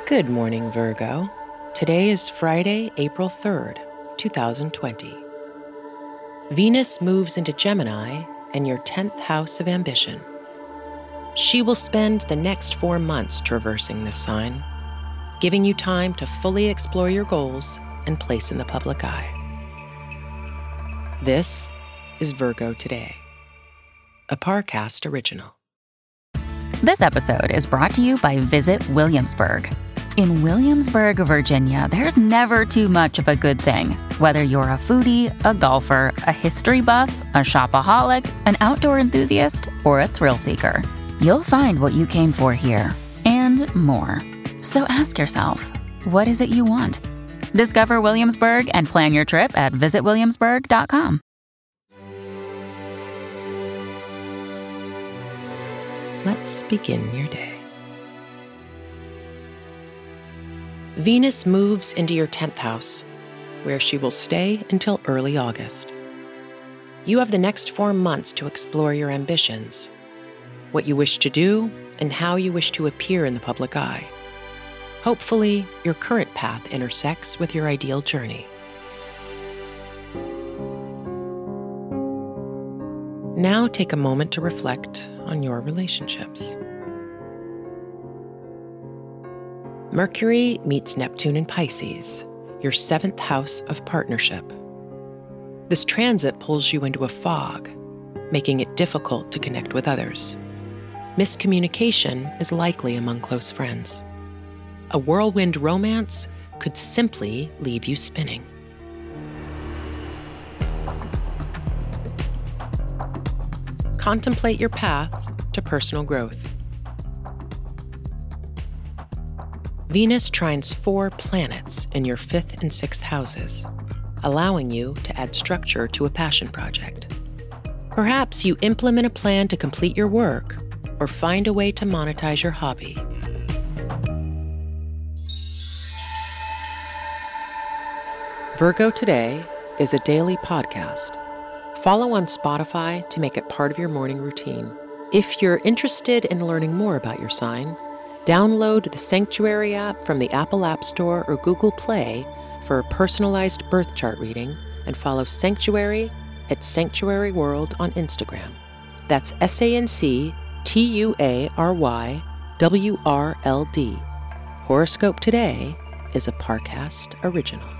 Good morning, Virgo. Today is Friday, April 3rd, 2020. Venus moves into Gemini and your 10th house of ambition. She will spend the next 4 months traversing this sign, giving you time to fully explore your goals and place in the public eye. This is Virgo Today, a Parcast original. This episode is brought to you by Visit Williamsburg. In Williamsburg, Virginia, there's never too much of a good thing. Whether you're a foodie, a golfer, a history buff, a shopaholic, an outdoor enthusiast, or a thrill seeker, you'll find what you came for here and more. So ask yourself, what is it you want? Discover Williamsburg and plan your trip at visitwilliamsburg.com. Let's begin your day. Venus moves into your 10th house, where she will stay until early August. You have the next 4 months to explore your ambitions, what you wish to do, and how you wish to appear in the public eye. Hopefully, your current path intersects with your ideal journey. Now take a moment to reflect on your relationships. Mercury meets Neptune in Pisces, your 7th house of partnership. This transit pulls you into a fog, making it difficult to connect with others. Miscommunication is likely among close friends. A whirlwind romance could simply leave you spinning. Contemplate your path to personal growth. Venus trines 4 planets in your 5th and 6th houses, allowing you to add structure to a passion project. Perhaps you implement a plan to complete your work or find a way to monetize your hobby. Virgo Today is a daily podcast. Follow on Spotify to make it part of your morning routine. If you're interested in learning more about your sign, download the Sanctuary app from the Apple App Store or Google Play for a personalized birth chart reading, and follow Sanctuary at Sanctuary World on Instagram. That's SanctuaryWRLD. Horoscope Today is a Parcast original.